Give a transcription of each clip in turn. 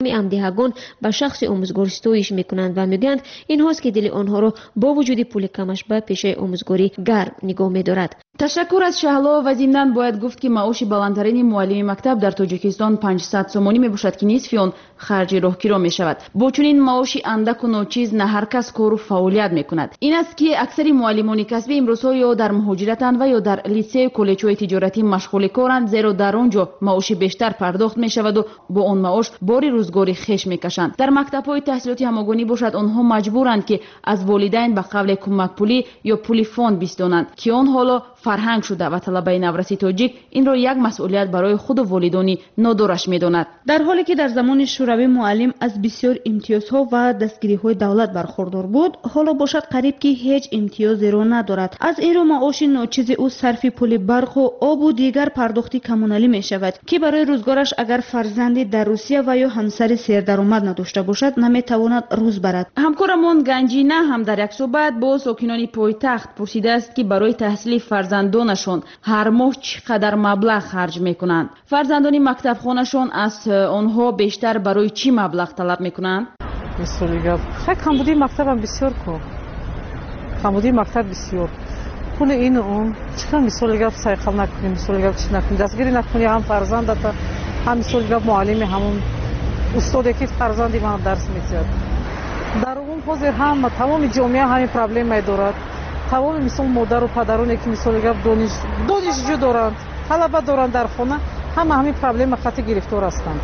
امدهگان به شخص آموزگار ستایش میکنند و میگویند این هاست که دل آنها را با وجود پول کمش به پیشه آموزگاری گرم نگاه می‌دارد. تشکر از شهلا و ضمناً باید گفت که معاش بالاترین معلم مکتب در تاجیکستان 500 سومانی میباشد که نصف آن خرج راهگیرا میشود. با چنین معاشی اندک و ناچیز نه هر کس کار و فعالیت میکند. این است که اکثر معلمان کسبی امروزها یا در مهاجرتند و یا در لیسه و کالج‌های تجارتی مشغول کارند، زیرا در آنجا معاش بیشتر پرداخت میشود و با آن معاش بار روزگاری خویش میکشند. در مکتب‌های تحصیلاتی همگانی باشد آنها مجبورند که از والدین به قبل کمک پولی یا پول فاند بستانند که آن حالا فرهنگ شده و طلبه نورسی تاجیک این را یک مسئولیت برای خود و والدانی نادرش می‌داند. در حالی که در زمان شوروی معلم از بسیار امتیازها و دستگیری‌های دولت برخوردار بود، حالا باشد قریب که هیچ امتیازی را ندارد. از این رو معاش ناچیز او صرف پول برق و آب و دیگر پرداختی کمونالی می‌شود که برای روزگارش اگر فرزندی در روسیه و یا همسر سردرآمد نداشته باشد نمی‌تواند روز برد. همکارمان گنجینه هم در یک صحبت با ساکنان پایتخت پرسیده است که برای تحصیل فرزندانشان هر ماه چقدر مبلغ خرج میکنند. فرزندان مکتب خانشان از آنها بیشتر برای چی مبلغ طلب میکنند؟ مسئولیت خیلی کمبودی مکتب هم بسیار کو. کمبودی مکتب بسیار. پول این اون چقدر مسئولیت سایقل نکنیم، مسئولیت چی نکنیم، دستگیری نکنیم هم فرزندت هم مسئولیت معلم همون استادی که فرزندی من درس می‌دهد. در اون حاضر هم تمام جامعه همین پرابلم می‌دارد. تمام مثل مادر و پدرانی که مثل دانشجو دارند، طلبه دارند در خانه، همین پرابلم خط گرفتار هستند.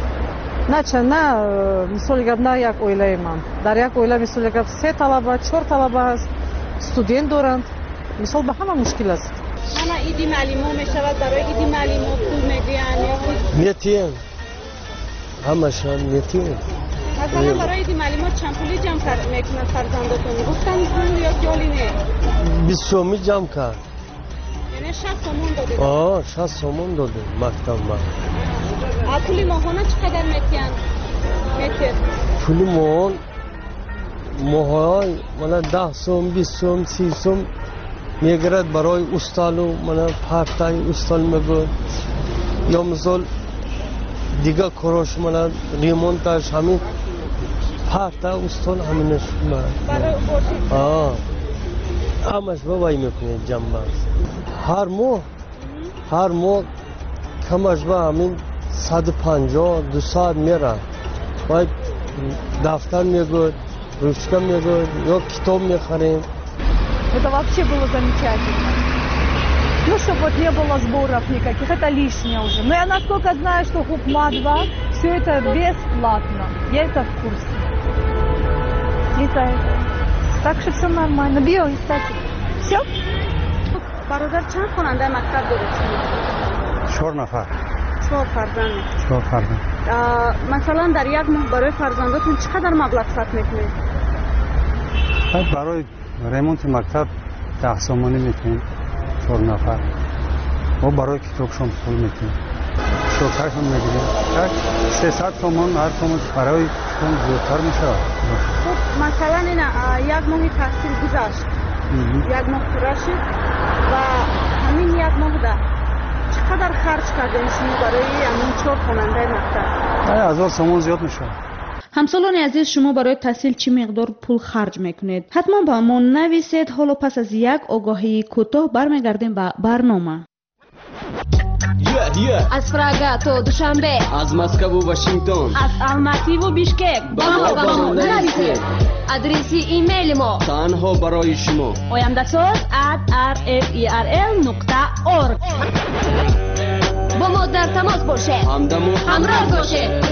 نه مثل نه یک اویله من در یک اویله مثل 3 طلبه 4 طلبه هست، استودنت دارند، مثل به همه مشکل است. اما ایدی معلمو میشود برای ایدی معلمو پول میدین یا میتین همشان میتین. مثلا برای ایدی معلمات چند پولی جمع میکنن فرزنداتون؟ گفتن پول یا جالی نه؟ 20 سومی جمع کرد. یعنی 60 سومون دادید؟ 60 سومون دادیم مکتب ما. پولی ماهانه چقدر میتین؟ پولی ماهان مالا 10 سوم 20 سوم 30 سوم میگرد برای استالو مالا پارتای استال میگه یا مثال دیگه کاراش مالا ریمونتاش همین پارتا استال همینش برای باشید همش بابایی میکنه جمع هر ماه کمش با همین 150 200 میره باید دفتر میگود ручка میگود یا کتاب میخریم. Это вообще было замечательно. Ну, чтобы вот не было сборов никаких, это лишнее уже. Но я насколько знаю, что ХУПМА-2, все это бесплатно. Я это в курсе. Так что все нормально. Био, кстати. Все? برادر چند خواننده مکتب دارید؟ 4 نفر. 4 فرزند. 4 فرزند. مثلا در یک ماه برای فرزنداتون چقدر مبلغ صرف میکنید؟ برای ریمونت مکتب 10 سومانی میکنیم 4 نفر. و برای کتابشون پول میکنیم. شوکرشون میگیریم. 300 تومان هر تومان برای چون زودتر میشه. خب مثلا این یک ماه تحصیل گذشت. یک ماه پوره شد و همین یک ماه ده چقدر خرج کردین شما برای همین 4 خواننده مکتب؟ 1000 تومان زیاد میشه. همسالان عزیز شما برای تحصیل چی مقدار پول خرج میکنید؟ حتما با ما نویسید. حالا پس از یک آگاهی کوتاه برمیگردیم به برنامه. از پراگ تا دوشنبه، از مسکو و واشنگتن، از الماتی و بیشکک با ما نویسید. آدرس ایمیل ما تنها برای شما oyamdasoz@rferl.org. با ما در تماس باشه، همراه باشه.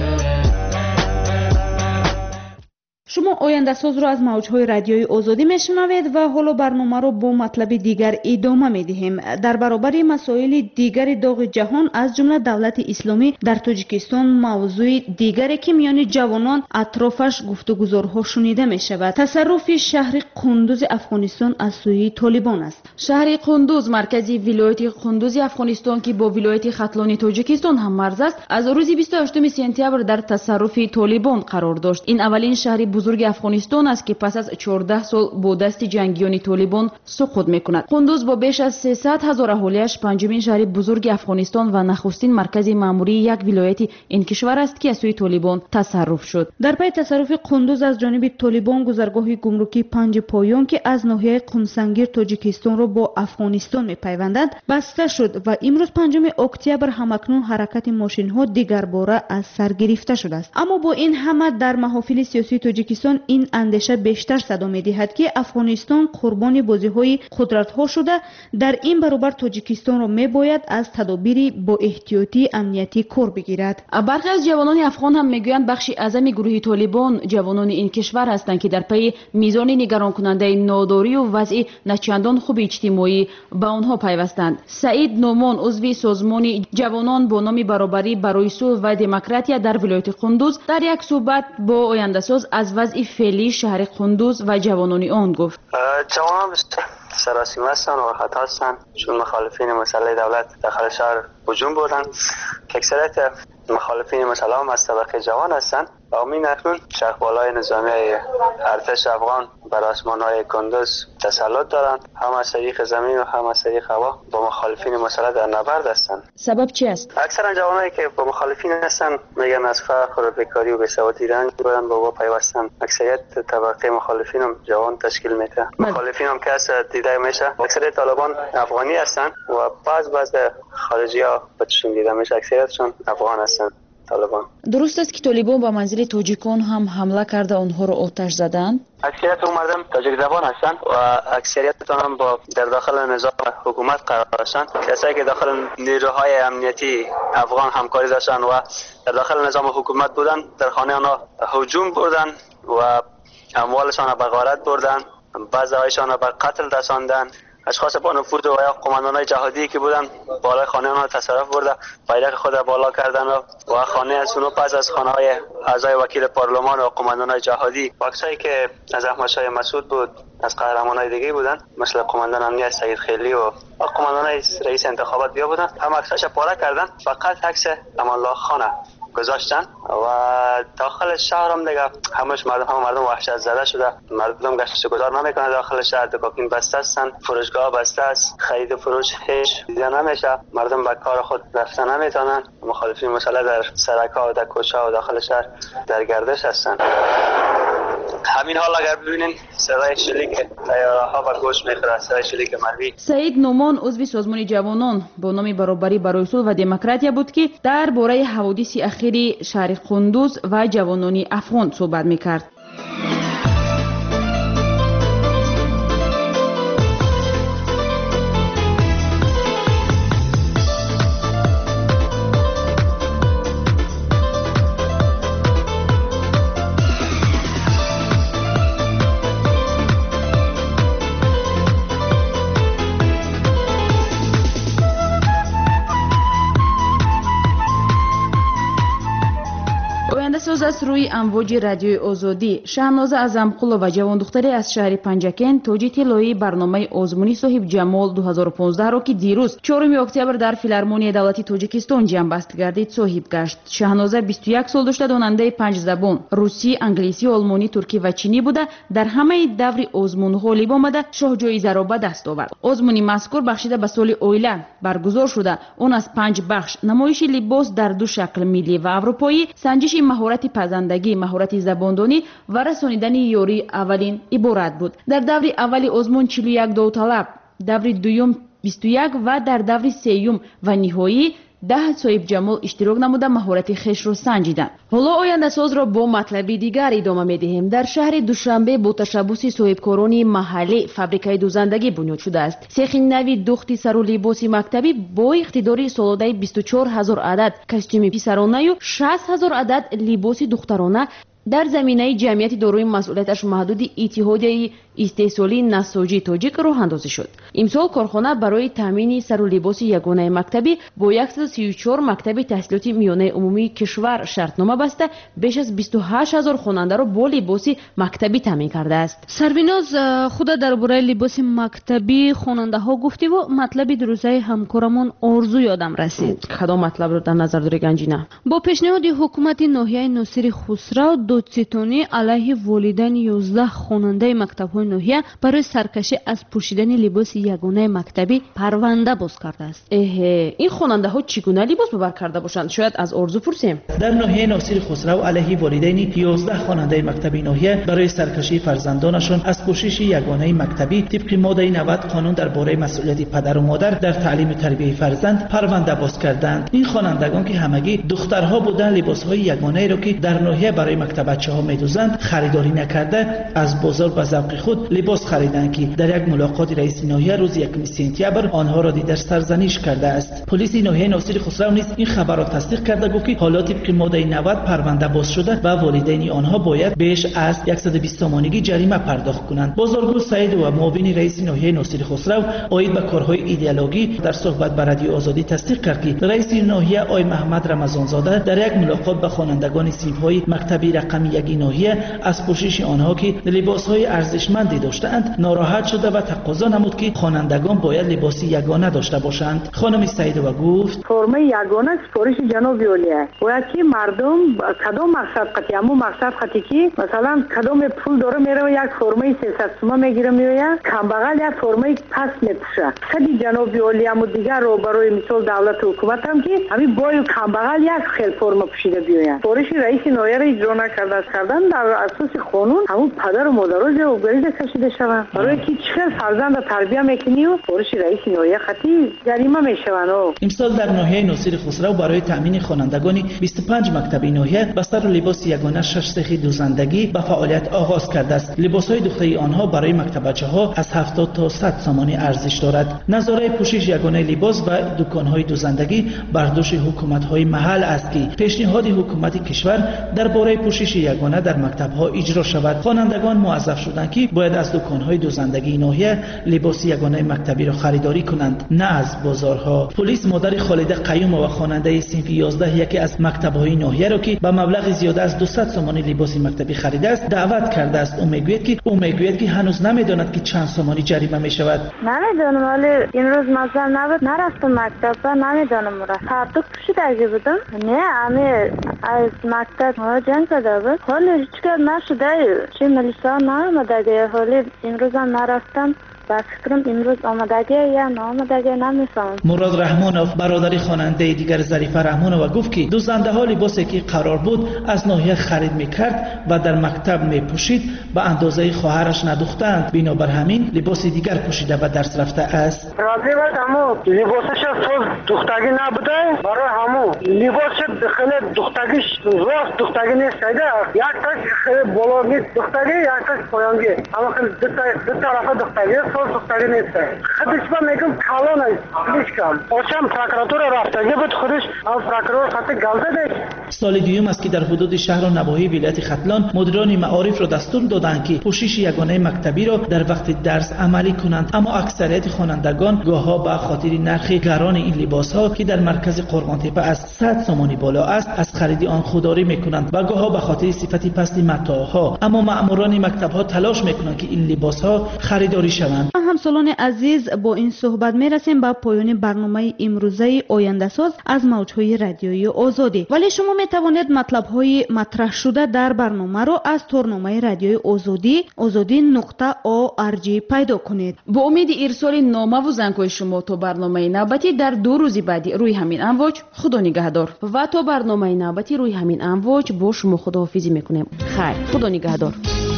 شما آینده ساز را از موجهای رادیوی آزادی میشنوید و حالا برنامه را با مطلب دیگر ادامه میدهیم. در برابر مسائل دیگر داغ جهان از جمله دولت اسلامی در تاجیکستان موضوع دیگری که میان جوانان اطرافش گفتگوزارها شنیده می شود. تصرف شهر قندوز افغانستان از سوی طالبان است. شهر قندوز مرکزی ولایت قندوز افغانستان که با ولایت ختلانی تاجیکستان هم مرز است، از روز 28 سپتامبر در تصرف طالبان قرار داشت. این اولین شهر بزرگ افغانستان است که پس از 14 سال با دست جنگیان طالبان سقوط میکند. قندوز با بیش از 300,000 اهالیش پنجمین شهر بزرگ افغانستان و نخستین مرکز مأموری یک ولایت این کشور است که از سوی طالبان تصرف شد. در پی تصرف قندوز از جانب طالبان گذرگاه گمرکی 5 پایان که از ناحیه قمسنگیر تاجیکستان را با افغانستان می‌پیوندد بسته شد و امروز 5 اکتبر همکنون حرکت ماشین‌ها دیگر باره از سر گرفته شده است. اما با این همه در محافل سیاسی تاجیکستان این اندیشه بیشتر صدا می‌دهد که افغانستان قربانی بازی‌های قدرت‌ها شده. در این برابر تاجیکستان را می‌باید از تدابیر با احتیاطی امنیتی کار بگیرد. برخی از جوانان افغان هم میگویند بخشی اعظم گروه طالبان جوانان این کشور هستند که در پی میزان نگران کننده ناداری و وضع نچندان خوب اجتماعی به آنها پیوستند. سعید نومان عضو سازمان جوانان با نام برابری برای صلح و دموکراسی در ولایت قندوز در یک صحبت با آینده ساز از وضع فعلی شهر قندوز و جوانان آن گفت. جوانان سراسیمه هستند و راحت هستند چون مخالفین مسئله دولت داخل شهر هجوم بودند که اکثریت مخالفین مسئله هم از طبقه جوان هستند و امین اکنون شهربالای نظامی ارتش افغان بر آسمان‌های قندوز تسلط دارند، هم از طریق زمین و هم از طریق هوا با مخالفین مسئله در نبرد هستند. سبب چی است؟ اکثرا جوانایی که با مخالفین هستند میگن از فقر و بیکاری و بیسوادی رنج بردن با پیوستن. اکثریت طبقه مخالفین هم جوان تشکیل میده. مخالفین هم که از دیده میشه اکثریت طالبان افغانی هستند و بعض خارجی‌ها بهشون دیده میشه اکثریتشون افغان هستند. طالبان. درست است که طالبان به منزل تاجیکان هم حمله کرده آنها را آتش زدند؟ اکثریت مردم تاجیک زبان هستند و اکثریت هم با در داخل نظام حکومت قرار هستند. کسایی که داخل نیروهای امنیتی افغان همکاری داشتند و در داخل نظام حکومت بودند در خانه آنها هجوم بردند و اموالشان را به غارت بردند، بعضی‌هایشان را به قتل رساندند. اشخاص با نفوذ و یا قماندانای جهادی که بودن بالای خانه آنها تصرف برده بیرق خود را بالا کردن و خانه از اونو پس از خانه های اعضای وکیل پارلمان و قماندانای جهادی و عکسایی که از احمد شاه مسعود بود از قهرمانای دیگه بودن مثل قماندان امنیت سید خیلی و قماندانای رئیس انتخابات بیا بودن هم عکساش پاره کردن، فقط عکس امان الله خان گذاشتن و داخل شهر هم دیگه همه مردم وحشت زده شده. مردم گشت گذار نمیکنه داخل شهر، دکاکین بسته هستن، فروشگاه بسته است، خرید و فروش هیچ دیده نمیشه، مردم به کار خود رفتن نمیتونن. مخالفین مسئله در سرک‌ها و در کوچه‌ها و داخل شهر در گردش هستن. همین حال اگر ببینین صدای شلیک طیاره‌ها و گوش میخوره، صدای شلیک مرمی. سعید نومان عضو سازمان جوانان با نام برابری برای صلح و دموکراسی بود که درباره حوادث اخیر شهر قندوز و جوانان افغان صحبت میکرد. ساز از روی امواج رادیوی آزادی شهناز اعظمقلو و جوان دختری از شهر پنجکن توجیه طلایی برنامه آزمونی صاحب جمال 2015 را که دیروز 4 اکتبر در فیلارمونی دولتی تاجیکستان جنبست گردید صاحب گشت. شهناز 21 سال داشته، داننده 5 زبان روسی، انگلیسی، آلمانی، ترکی و چینی بوده. در همه دور آزمون غالب آمده شاه جایزه را به دست آورد. آزمونی مذکور بخشیده به سال اویله برگزار شده. اون از 5 بخش نمایش لباس در 2 شکل ملی و اروپایی، سنجش مهارت پزندگی، مهارت زباندانی و رسانیدن یاری اولین عبارت بود. در دور اول آزمون 41 داوطلب، دور دوم 21 و در دور سوم و نهایی 10 صاحب جمال اشتراک نموده مهارت خویش را سنجیدند. حالا آینده ساز را با مطلبی دیگر ادامه می‌دهیم. در شهر دوشنبه با تشبث صاحبکاران محلی فابریکای دوزندگی بنیاد شده است. سیخ نوی دوختی سر و لباس مکتبی با اقتدار سالانه 24000 عدد کاستوم پسرانه و 60000 عدد لباس دخترانه در زمینه جمعیت داروی مسئولیتش محدود اتحادیه استحصالی نساجی تاجیک راه اندازی شد. امسال کارخانه برای تامین سر و لباس یگانه مکتبی با 134 مکتب تحصیلات میانه عمومی کشور شرطنامه بسته بیش از 28000 خواننده را با لباس مکتبی تامین کرده است. سرویناز خود درباره لباس مکتبی خواننده ها گفتی و مطلبی در روزهای همکارمون آرزو یادم رسید. کدام مطلب رو در نظر داری گنجینه؟ با پیشنهاد حکومت ناحیه ناصر خسرو سودستانی علیه والدین 11 خواننده مکتب‌های ناحیه برای سرکشی از پوشیدن لباس یگانه مکتبی پرونده باز کرده است. این خواننده ها چگونه لباس ببر کرده باشند؟ شاید از آرزو پرسیم. در ناحیه ناصر خسرو علیه والدین 11 خواننده مکتبی ناحیه برای سرکشی فرزندانشان از پوشش یگانه مکتبی طبق ماده 90 قانون درباره مسئولیت پدر و مادر در تعلیم و تربیت فرزند پرونده باز کردند. این خوانندگان که همگی دخترها بودند لباس‌های یگانه را که در ناحیه برای مکتبچه‌ها می‌دوزند خریداری نکرده از بازار به ذوق خود لباس خریدند که در یک ملاقات رئیس ناحیه روز 1 سپتامبر آنها را دیدار سرزنش کرده است. پلیس ناحیه ناصر خسرو نیز این خبر را تصدیق کرده گفت که حالا طبق ماده 90 پرونده باز شده و والدین آنها باید بیش از 120 تومانی جریمه پرداخت کنند. بازارگو سعید و معاون رئیس ناحیه ناصر خسرو آید به کارهای ایدئولوژی در صحبت با رادیو آزادی تصدیق کرد که رئیس ناحیه آقای محمد رمضان زاده در یک ملاقات با خوانندگان صنف‌های مکتبی رقم 1 ناحیه از پوشش آنها که لباس‌های ارزشمندی داشتند ناراحت شده و تقاضا نمود که خوانندگان باید لباس یگانه داشته باشند. خانم سعیدова گفت فرم یگانه سفارش جناب اولیه باید که مردم کدام مقصد قطعی همون مقصد قطعی که مثلا کدام پول داره میره یک فرمه 300 تومان میگیره میآید کمبغل یک فرمه پس میپوشه خیلی جناب اولیه هم دیگر رو برای مثال دولت و حکومت هم که همین بای کمبغل یک خیل فرم پوشیده بیاید. سفارش رئیس ناحیه را اجرا نکرده کردن در اساس قانون همون پدر و مادر رو گریز کشیده شوند برای که چه فرزند تربیت میکنی و سفارش رئیس ناحیه خطی جریمه میشوند. امسال در ناحیه ناصر خسرو برای تامین خوانندگان 25 مکتبی ناحیه بستر و لباس یگانه 6 سخی دوزندگی به فعالیت آغاز کرده است. لباس‌های دختری آنها برای مکتبچه‌ها از 70 تا 100 تومان ارزش دارد. نظاره پوشش یگانه لباس و دکان‌های دوزندگی بر دوش حکومت‌های محل است که پیشنهاد حکومت کشور درباره پوشش یگانه در مکتب‌ها اجرا شود. خوانندگان موظف شدند که باید از دکان‌های دوزندگی ناحیه لباس یگانه مکتبی را خریداری کنند نه از بازارها. پلیس مادر خالده قیوم و خواننده صنف 11 یکی از مکتب‌های ناحیه را که به مبلغ زیاده از 200 تومان لباس مکتبی خریده است دعوت کرده است. او میگوید که هنوز نمیداند که چند تومانی جریمه میشود. نمیدونم ولی این روز مثلا نبود نرفتم مکتب و نمیدونم فردا پوشیدگی بودم نه همه از مکتب ما جنگ زده بود حالی هیچ کار نشده چه ملیسا نامده حالی این روز هم نرفتم بس فکرم امروز آمدگی یا نامدگی نمیفهم. مراد رحمانوف برادر خواننده دیگر ظریفه رحمانووا گفت که دوزنده ها لباسی که قرار بود از ناحیه خرید میکرد و در مکتب میپوشید به اندازه خواهرش ندوختند بنابر همین لباس دیگر پوشیده و درس رفته است. راضی باشم لباسش از دختگی نبوده برای همو لباس خیلی دختگیش راست دختگی نیست یک تاش خیلی بالا نیست دختگی یک تاش پایانگی اما خیلی دو طرف دختگی دختری نیست. خودش با میگم کالون است. خودش کام. اوشم پروکراتور رفتگی بود خودش از پروکراتور خط گلده داشت. سال دیوم است که در حدود شهر و نواحی ولایت ختلان مدیران معارف را دستور دادند که پوشش یگانه مکتبی را در وقت درس عملی کنند اما اکثریت خوانندگان گاهها به خاطر نرخ گران این لباس ها که در مرکز قرغانتپه از 100 تومانی بالا است از خرید آن خودداری میکنند و گاهها به خاطر صفت پست متاع ها اما مأموران مکتب ها تلاش میکنند که این لباس ها خریداری شوند. همسالان عزیز با این صحبت میرسیم به پایان برنامه امروزه آینده ساز از موجهای رادیویی آزادی. ولی شما میتوانید مطلب های مطرح شده در برنامه را از تورنامه رادیوی azadi.org پیدا کنید. با امید ارسال نامه و زنگ‌های شما تا برنامه نوبتی در 2 روز بعدی روی همین امواج خدا نگهدار و تا برنامه نوبتی روی همین امواج با شما خداحافظی میکنیم. خیر خدا نگهدار.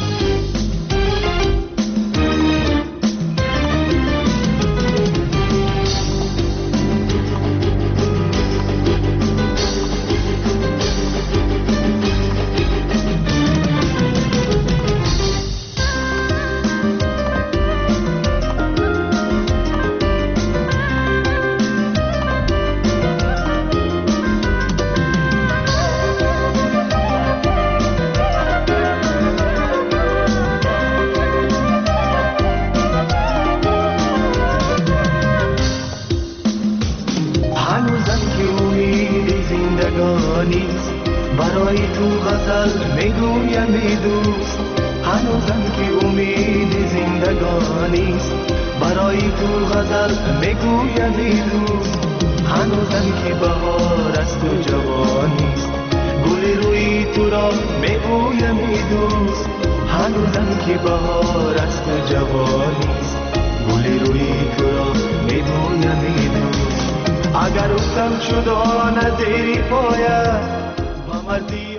برای تو غزل میگویم ای دوست هنوزم که امید زندگانیست برای تو غزل میگویم ای دوست هنوزم که بهار از تو جوانیست گل روی تو را میگویم ای دوست هنوزم که بهار است و جوانیست گل روی تو را میگویم ای دوست اگر افتم شدان زیر پایت با مردی